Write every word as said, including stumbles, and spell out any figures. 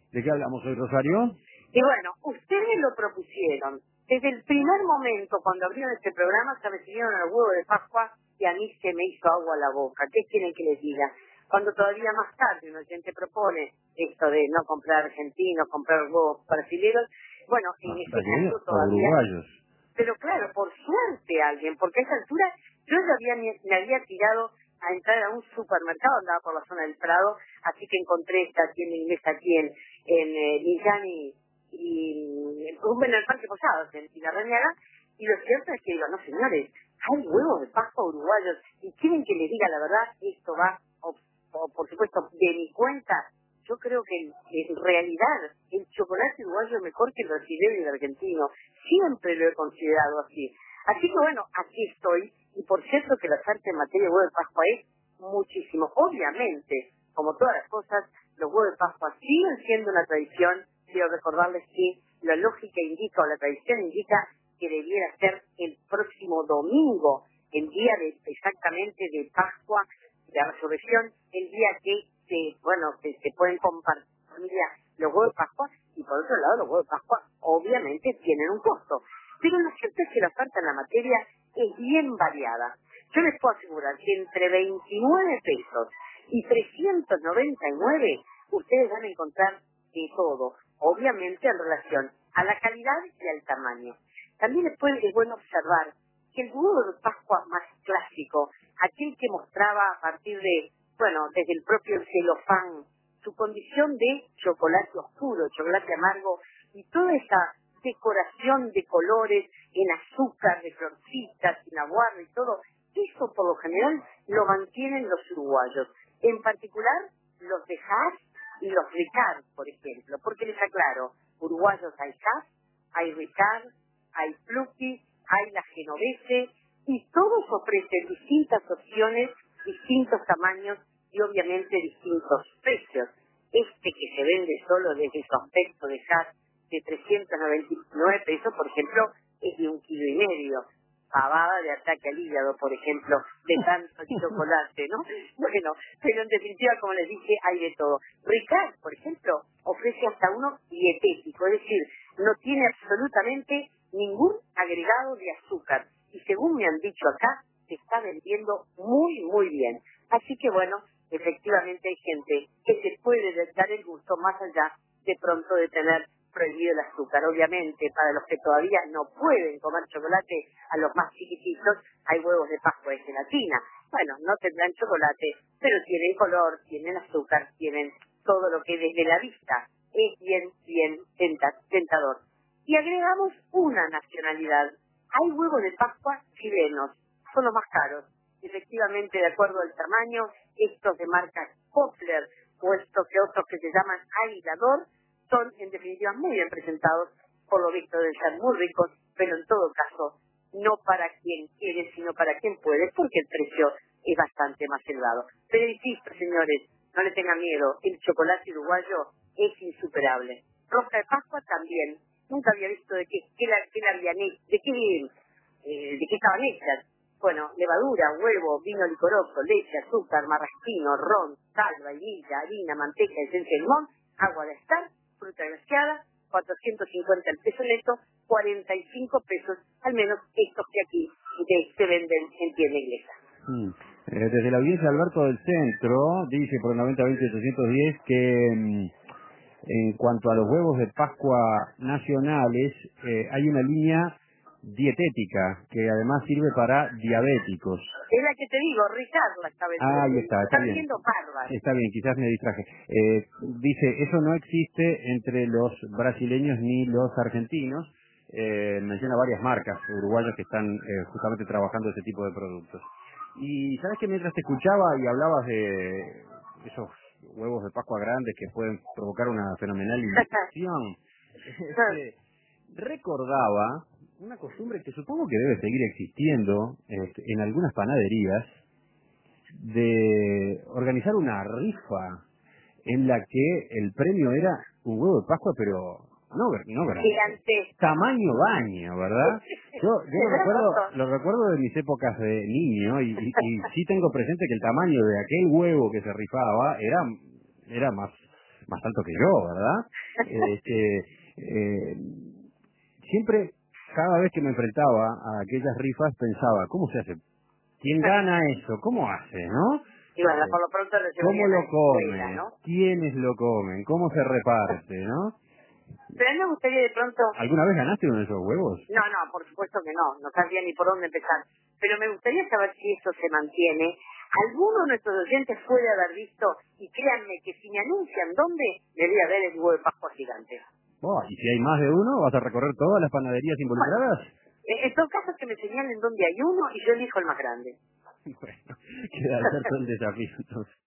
¿De qué hablamos hoy, Rosario? Y bueno, ustedes lo propusieron. Desde el primer momento, cuando abrieron este programa, se recibieron el huevo de Pascua y a mí se me hizo agua a la boca. ¿Qué quieren que les diga? Cuando todavía más tarde un oyente propone esto de no comprar argentinos, comprar huevos brasileños, bueno, en ese caso todavía... uruguayos. Pero claro, por suerte alguien, porque a esa altura yo ya había, me había tirado a entrar a un supermercado, andaba por la zona del Prado, así que encontré esta tienda inglesa aquí en, en eh, Millán y, y en el Parque Posadas, en Pilarrañaga, y lo cierto es que digo, no señores, hay huevos de Pascua uruguayos, y quieren que les diga la verdad, esto va, o, o por supuesto, de mi cuenta, yo creo que en, en realidad el chocolate uruguayo es mejor que el brasileño y el argentino, siempre lo he considerado así. Así que bueno, aquí estoy, y por cierto que la oferta en materia de huevo de Pascua es muchísimo. Obviamente, como todas las cosas, los huevos de Pascua siguen siendo una tradición. Quiero recordarles que la lógica indica, o la tradición indica, que debiera ser el próximo domingo, el día de exactamente de Pascua, de la Resurrección, el día que se, bueno, que se pueden compartir familia los huevos de Pascua, y por otro lado los huevos de Pascua obviamente tienen un costo. Pero lo cierto es que la oferta en la materia es bien variada. Yo les puedo asegurar que entre veintinueve pesos y trescientos noventa y nueve ustedes van a encontrar de todo, obviamente en relación a la calidad y al tamaño. También después es bueno observar que el huevo de Pascua más clásico, aquel que mostraba a partir de, bueno, desde el propio celofán, su condición de chocolate oscuro, chocolate amargo, y toda esa decoración de colores en azúcar, de florcitas, en aguardo y todo, eso por lo general lo mantienen los uruguayos, en particular los de Hass y los Ricard, por ejemplo, porque les aclaro, uruguayos hay Hass, hay Ricard, hay Plucky, hay la Genovese, y todos ofrecen distintas opciones, distintos tamaños y obviamente distintos precios. Este que se vende solo desde su aspecto de Hass de trescientos noventa y nueve pesos, por ejemplo, es de un kilo y medio. Pavada de ataque al hígado, por ejemplo, de tanto chocolate, ¿no? Bueno, pero en definitiva, como les dije, hay de todo. Ricard, por ejemplo, ofrece hasta uno dietético, es decir, no tiene absolutamente ningún agregado de azúcar. Y según me han dicho acá, se está vendiendo muy, muy bien. Así que bueno, efectivamente hay gente que se puede dar el gusto más allá de pronto de tener prohibido el azúcar. Obviamente, para los que todavía no pueden comer chocolate, a los más chiquititos, hay huevos de Pascua de gelatina. Bueno, no tendrán chocolate, pero tienen color, tienen azúcar, tienen todo lo que desde la vista es bien, bien tenta- tentador. Y agregamos una nacionalidad. Hay huevos de Pascua chilenos, son los más caros. Efectivamente, de acuerdo al tamaño, estos de marca Koppler o estos que otros que se llaman Aguilador, son en definitiva muy bien presentados, por lo visto deben ser muy ricos, pero en todo caso, no para quien quiere, sino para quien puede, porque el precio es bastante más elevado. Pero insisto, señores, no le tengan miedo, el chocolate uruguayo es insuperable. Rosca de Pascua también, nunca había visto de qué, qué, la, qué la habían hecho, de qué, eh, de qué estaban hechas. Bueno, levadura, huevo, vino licoroso, leche, azúcar, marrasquino, ron, sal, vainilla, harina, manteca, esencia de limón, agua de estar, fruta glaseada, cuatrocientos cincuenta el peso neto, cuarenta y cinco pesos, al menos estos que aquí de, se venden en tienda inglesa. Mm. Eh, desde la audiencia Alberto del Centro, dice por el noventa veinte ochocientos diez que mm, en cuanto a los huevos de Pascua nacionales, eh, hay una línea dietética que además sirve para diabéticos. Es la que te digo, Richard la está vendiendo. Ah, ahí está, está Está bien. vendiendo bárbaro. Está bien, quizás me distraje. Eh, dice, eso no existe entre los brasileños ni los argentinos. Eh, menciona varias marcas uruguayas que están eh, justamente trabajando ese tipo de productos. Y sabes que mientras te escuchaba y hablabas de esos huevos de Pascua grandes que pueden provocar una fenomenal indigestión, este, recordaba una costumbre que supongo que debe seguir existiendo este, en algunas panaderías, de organizar una rifa en la que el premio era un huevo de Pascua, pero no, no grande, Gigante. tamaño baño, ¿verdad? Yo, yo lo recuerdo, lo recuerdo de mis épocas de niño y, y, y sí tengo presente que el tamaño de aquel huevo que se rifaba era, era más, más alto que yo, ¿verdad? Este, eh, siempre, cada vez que me enfrentaba a aquellas rifas, pensaba, ¿cómo se hace? ¿Quién gana eso? ¿Cómo hace, no? Y bueno, por lo pronto lo ¿Cómo llevarían a lo la escuela, come? ¿no? ¿Quiénes lo comen? ¿Cómo se reparte, no? Pero a mí me gustaría de pronto... ¿Alguna vez ganaste uno de esos huevos? No, no, por supuesto que no, no sabía ni por dónde empezar. Pero me gustaría saber si esto se mantiene. Alguno de nuestros oyentes puede haber visto, y créanme que si me anuncian dónde, debe haber el huevo de Pascua gigante. Oh, ¿y si hay más de uno, vas a recorrer todas las panaderías Bueno, involucradas? en en todo caso que me señalen dónde hay uno y yo elijo el más grande. Bueno, queda abierto el desafío entonces.